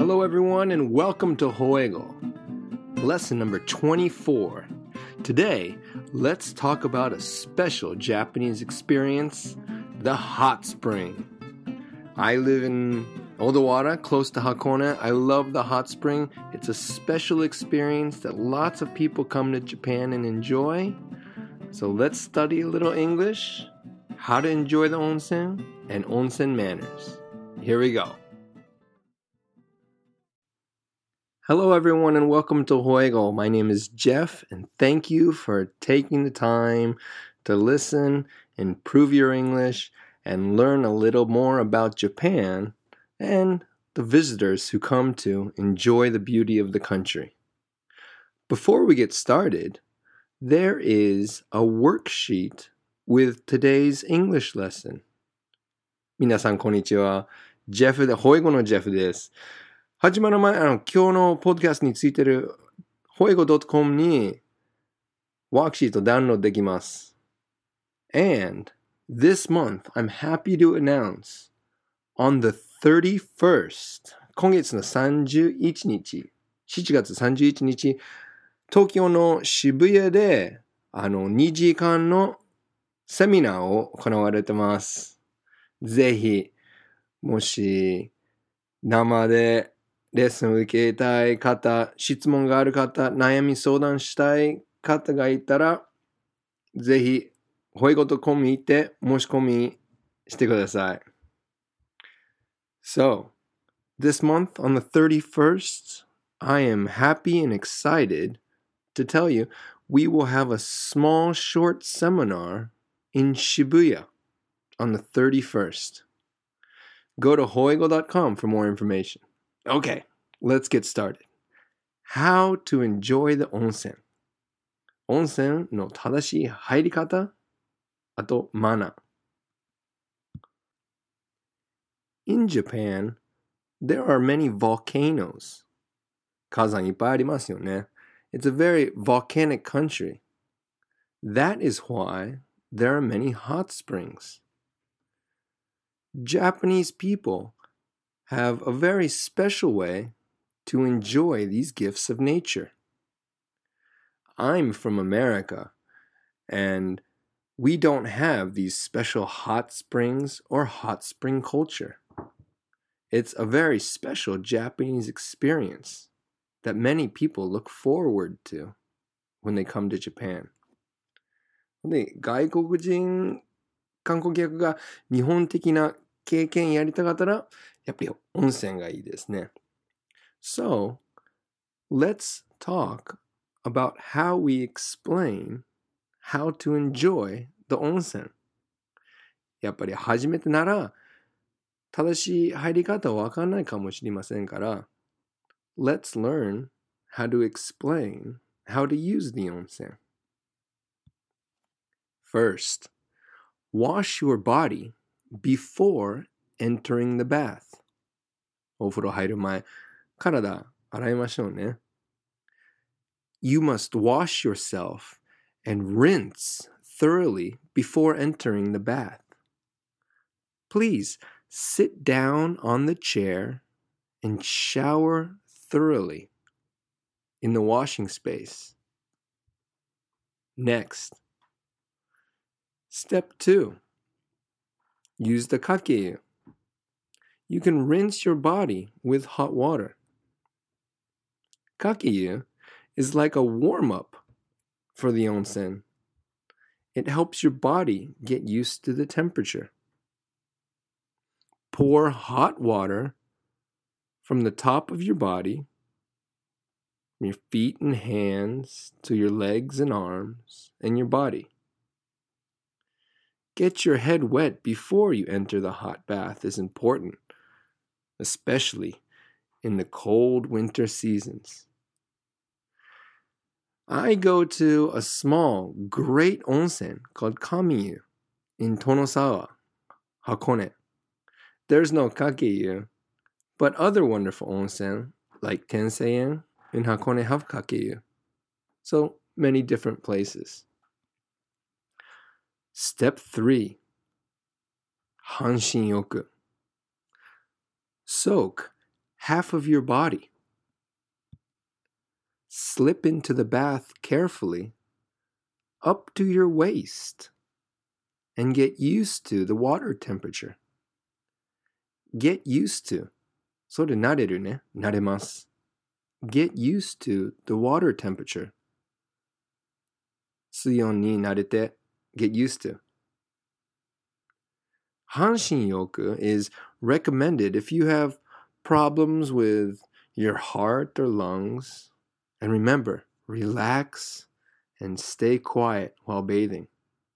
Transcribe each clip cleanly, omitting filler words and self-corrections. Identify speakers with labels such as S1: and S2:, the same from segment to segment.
S1: Hello everyone and welcome to Hoego. Lesson number 24. Today, let's talk about a special Japanese experience, the hot spring. I live in Odawara, close to Hakone. I love the hot spring. It's a special experience that lots of people come to Japan and enjoy. So let's study a little English, how to enjoy the onsen, and onsen manners. Here we go. Hello everyone and welcome to Hoego. My name is Jeff and thank you for taking the time to listen, improve your English, and learn a little more about Japan and the visitors who come to enjoy the beauty of the country. Before we get started, there is a worksheet with today's English lesson. 皆さんこんにちは。ジェフで、ホエゴのジェフです。始まる前、今日のポッドキャストについてる hoego.com にワークシートダウンロードできます。And this month, I'm happy to announce on the 31st, 今月の31日、7月31日、東京の渋谷で2時間のセミナーを行われてます。ぜひ、もし生でレッスンを受けたい方、質問がある方、悩み相談したい方がいたら、ぜひ、hoego.com に行って申し込みしてください。So, this month on the 31st, I am happy and excited to tell you we will have a small short seminar in Shibuya on the 31st. Go to hoego.com for more information. Okay, let's get started. How to enjoy the onsen. 温泉の正しい入り方、あとマナー。In Japan, there are many volcanoes. 火山いっぱいありますよね。It's a very volcanic country. That is why there are many hot springs. Japanese people have a very special way to enjoy these gifts of nature. I'm from America, and we don't have these special hot springs or hot spring culture. It's a very special Japanese experience that many people look forward to when they come to Japan. で、外国人観光客が日本的な経験やりたかったら、やっぱり温泉がいいですね。So, let's talk about how we explain how to enjoy the onsen. やっぱり初めてなら、正しい入り方はわからないかもしれませんから、let's learn how to explain how to use the onsen. First, wash your body before entering the bath. お風呂入る前、体洗いましょうね。You must wash yourself and rinse thoroughly before entering the bath. Please sit down on the chair and shower thoroughly in the washing space. Next, Step 2. Use the kakeiyu. You can rinse your body with hot water. Kakeiyu is like a warm-up for the onsen. It helps your body get used to the temperature. Pour hot water from the top of your body, from your feet and hands, to your legs and arms, and your body. Get your head wet before you enter the hot bath is important, especially in the cold winter seasons. I go to a small, great onsen called Kamiyu in Tonosawa, Hakone. There's no kakeiyu, but other wonderful onsen like Tenseian in Hakone have kakeiyu. So many different places. Step 3. Hanshin-yoku. Soak half of your body. Slip into the bath carefully up to your waist and get used to the water temperature. Get used to. それ慣れるね。慣れます。Get used to the water temperature. 水温に慣れて get used to. 半身浴 is recommended if you have problems with your heart or lungs. And remember, relax and stay quiet while bathing.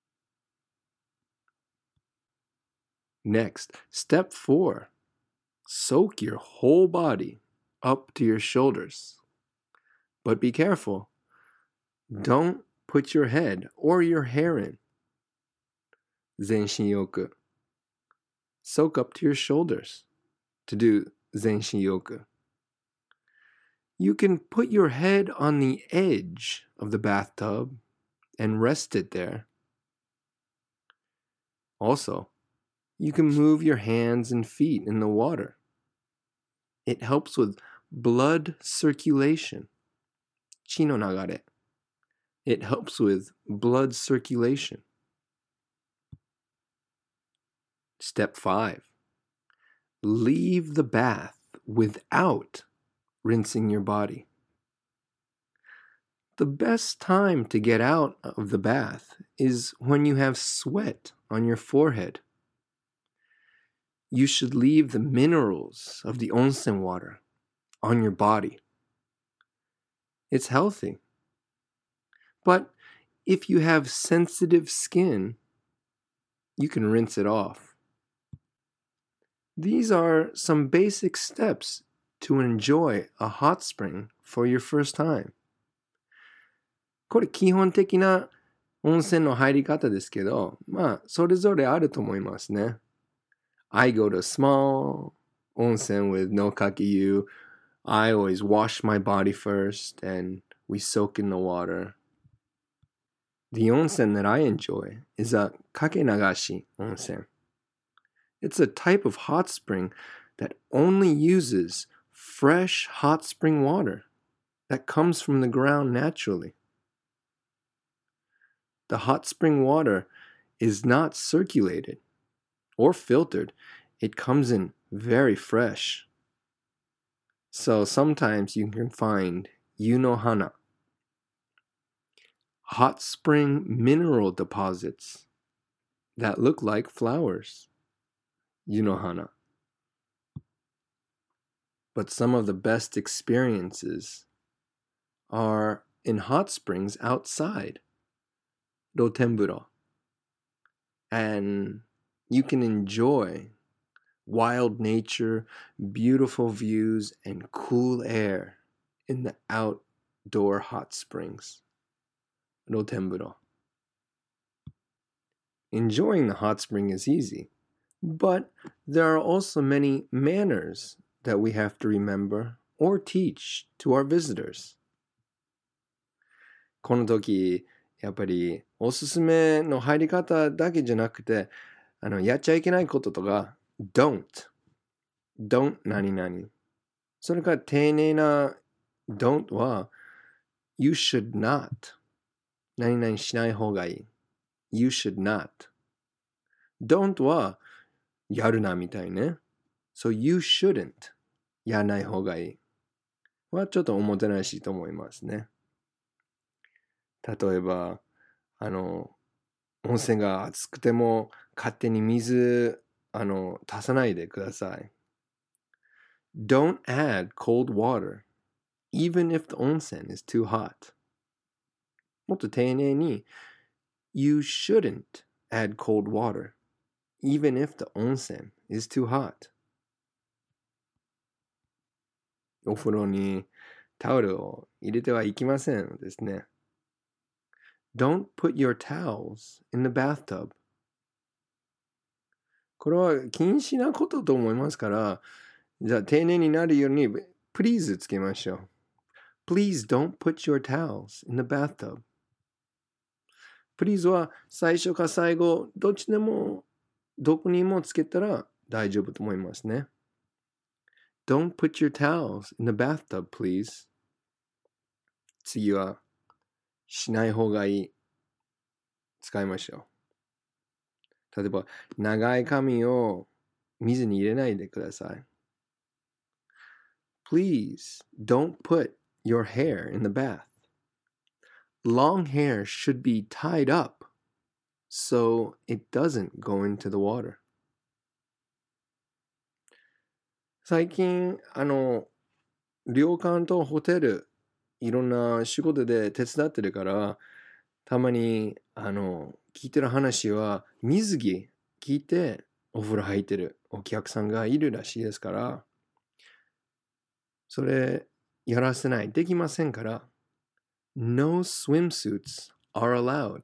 S1: Next, step 4. Soak your whole body up to your shoulders. But be careful. Don't put your head or your hair in. 全身浴. Soak up to your shoulders to do 全身浴. You can put your head on the edge of the bathtub and rest it there. Also, you can move your hands and feet in the water. It helps with blood circulation. 血の流れ. It helps with blood circulation. Step 5. Leave the bath without rinsing your body. The best time to get out of the bath is when you have sweat on your forehead. You should leave the minerals of the onsen water on your body. It's healthy. But if you have sensitive skin, you can rinse it off. These are some basic steps to enjoy a hot spring for your first time. これ基本的な温泉の入り方ですけど、それぞれあると思いますね。I go to small onsen with no kakeyu. I always wash my body first and we soak in the water. The onsen that I enjoy is a kakenagashi onsen. It's a type of hot spring that only uses fresh hot spring water that comes from the ground naturally. The hot spring water is not circulated or filtered. It comes in very fresh. So sometimes you can find yunohana, hot spring mineral deposits that look like flowers. Yunohana. But some of the best experiences are in hot springs outside, Rotenburo. And you can enjoy wild nature, beautiful views, and cool air in the outdoor hot springs, Rotenburo. Enjoying the hot spring is easy, but there are also many manners that we have to remember or teach to our visitors. この時、やっぱりおすすめの入り方だけじゃなくて、やっちゃいけないこととか、don't 何々。それから丁寧な don't は、you should not 何々しない方がいい。You should not. Don't は、やるなみたいね。So you shouldn't やらない方がいい。はちょっとおもてなしいと思いますね。例えば、温泉が熱くても勝手に水、足さないでください。Don't add cold water, even if the onsen is too hot. もっと丁寧に、You shouldn't add cold water, even if the onsen is too hot. お風呂にタオルを入れてはいけませんですね。Don't put your towels in the bathtub. これは禁止なことと思いますから、じゃあ丁寧になるように please つけましょう。Please don't put your towels in the bathtub. Please は最初か最後、どこにもつけたら大丈夫と思いますね。 don't put your towels in the bathtub, please. 次は、しない方がいい。使いましょう。例えば、長い髪を水に入れないでください。Please don't put your hair in the bath. Long hair should be tied up so it doesn't go into the water. 最近、旅館とホテル、いろんな仕事で手伝ってるから、たまに、聞いてる話は、水着聞いてお風呂入ってるお客さんがいるらしいですから、それ、やらせない。できませんから、No swimsuits are allowed.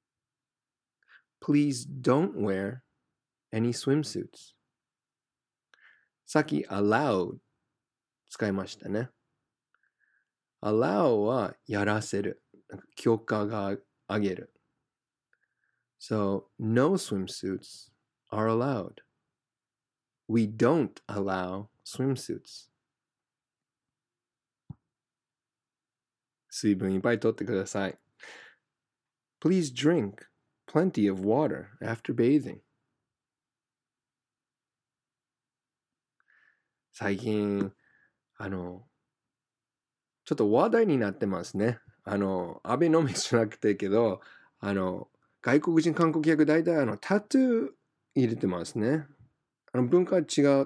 S1: Please don't wear any swimsuits. さっき allow 使いましたね。allow はやらせる。許可があげる。So, no swimsuits are allowed. We don't allow swimsuits. 水分いっぱい取ってください。Please drink plenty of water after bathing. 最近、ちょっと話題になってますね。アベノミクスじゃなくてけど、外国人観光客大体タトゥー入れてますね。文化違って、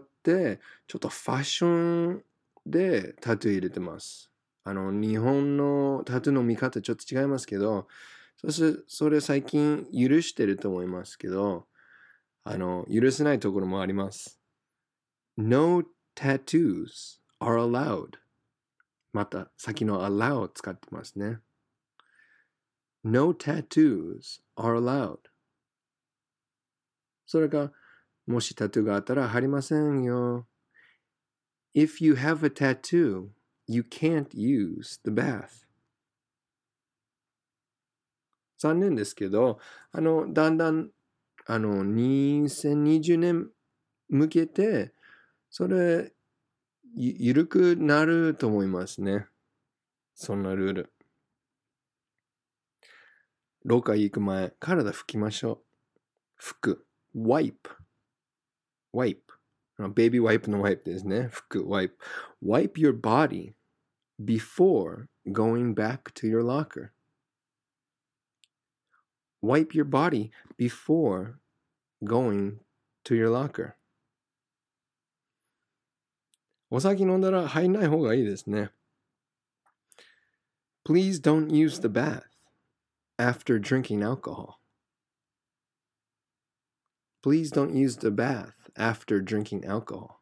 S1: ちょっとファッションでタトゥー入れてます。日本のタトゥーの見方ちょっと違いますけど、それ最近許してると思いますけど、許せないところもあります。No tattoos are allowed. また、先の allow を使ってますね。No tattoos are allowed. それが、もしタトゥーがあったら貼りませんよ。If you have a tattoo, you can't use the bath. 残念ですけど、だんだん、2020年向けて、それ、緩くなると思いますね。そんなルール。廊下行く前、体拭きましょう。拭く。wipe。wipe。ベビーワイプのワイプですね。拭く。wipe。wipe your body before going back to your locker. Wipe your body before going to your locker. お酒飲んだら入んない方がいいですね。Please don't use the bath after drinking alcohol. Please don't use the bath after drinking alcohol.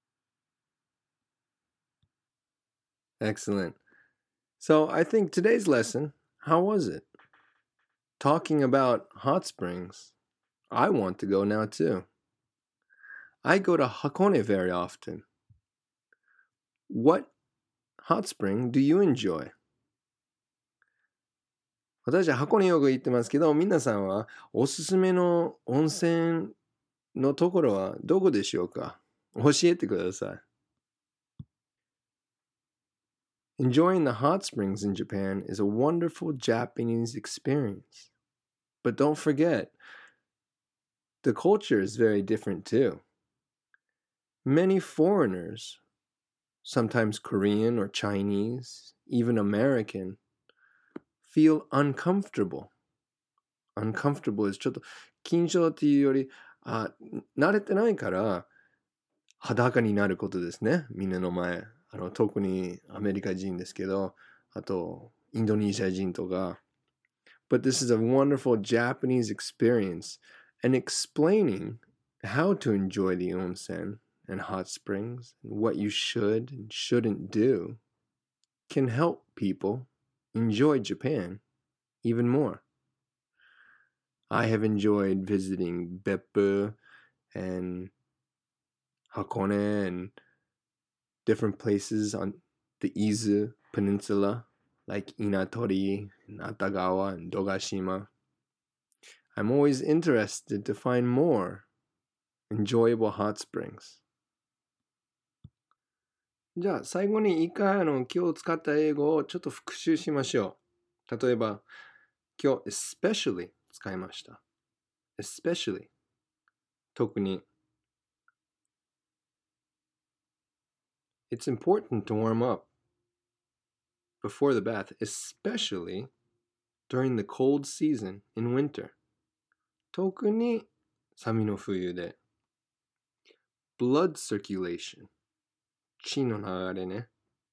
S1: Excellent. So I think today's lesson, how was it? Talking about hot springs. I want to go now too. I go to Hakone very often. What hot spring do you enjoy? 私は箱根よく行ってますけど、皆さんはおすすめの温泉のところはどこでしょうか？教えてください。Enjoying the hot springs in Japan is a wonderful Japanese experience. But don't forget, the culture is very different too. Many foreigners, sometimes Korean or Chinese, even American, feel uncomfortable. Uncomfortable is ちょっと緊張っていうより、慣れてないから裸になることですね。みんなの前。特にアメリカ人ですけど、あとインドネシア人とか。But this is a wonderful Japanese experience and explaining how to enjoy the onsen and hot springs and what you should and shouldn't do can help people enjoy Japan even more. I have enjoyed visiting Beppu and Hakone and different places on the Izu Peninsula like Inatori and Atagawa and Dogashima. I'm always interested to find more enjoyable hot springs. じゃあ最後に一回今日使った英語をちょっと復習しましょう。例えば今日 especially 使いました。especially 特に It's important to warm up before the bath, especially during the cold season in winter. 特に寒の冬で blood circulation 血の流れね。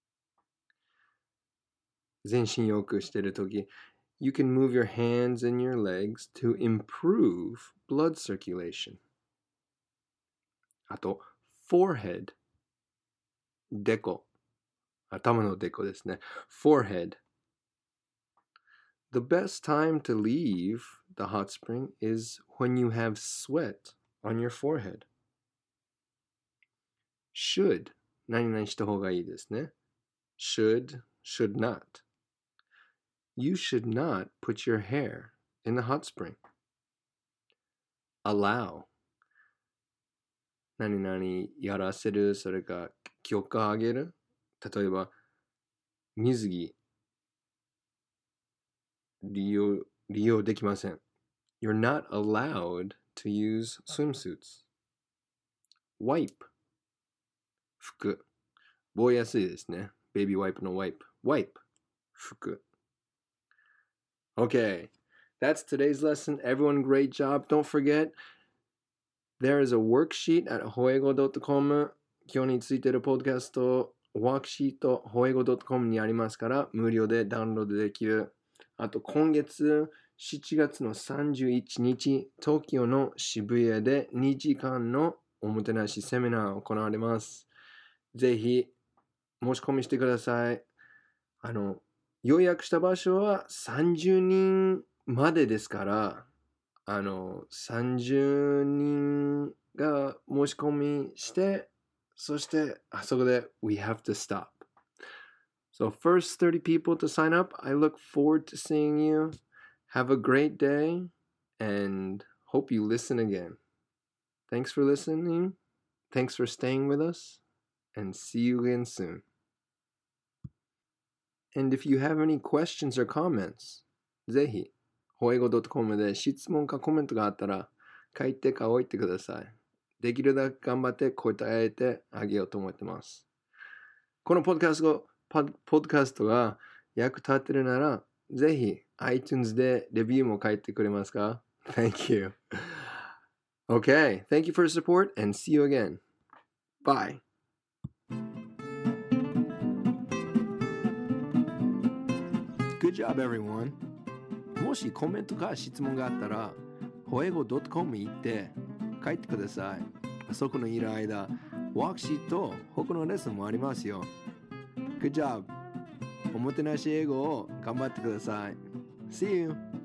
S1: 全身よくしてるとき You can move your hands and your legs to improve blood circulation. あと forehead デコ頭のデコですね。forehead The best time to leave the hot spring is when you have sweat on your forehead. Should 何々した方がいいですね。Should not. You should not put your hair in the hot spring. Allow 何々やらせる、それか許可あげる。例えば水着利用できません。You're not allowed to use swimsuits. Wipe 拭く。覚えやすいですね。Baby wipe の wipe 拭く。Okay, that's today's lesson. Everyone, great job. Don't forget, there is a worksheet at hoego.com. 今日についてるポッドキャスト、ワークシート、hoego.com にありますから、無料でダウンロードできる。あと、今月、7月の31日、東京の渋谷で2時間のおもてなしセミナー行われます。ぜひ、申し込みしてください。予約した場所は30人までですから、30人が申し込みして、そしてあそこで We have to stop. So first 30 people to sign up. I look forward to seeing you. Have a great day and hope you listen again. Thanks for listening. Thanks for staying with us and see you again soon. And if you have any questions or comments, ぜひ、hoego.com で質問かコメントがあったら書いてか置いてください。できるだけ頑張って答えてあげようと思ってます。このポッドキャストが役立ってるなら、ぜひ iTunes でレビューも書いてくれますか？ Thank you. Okay, thank you for your support and see you again. Bye. Good job, everyone. もしコメントか質問があったら、hoego.com 行って書いてください。そこにいる間、ワークシート、他のレッスンもありますよ。Good job. おもてなし英語を頑張ってください。See you!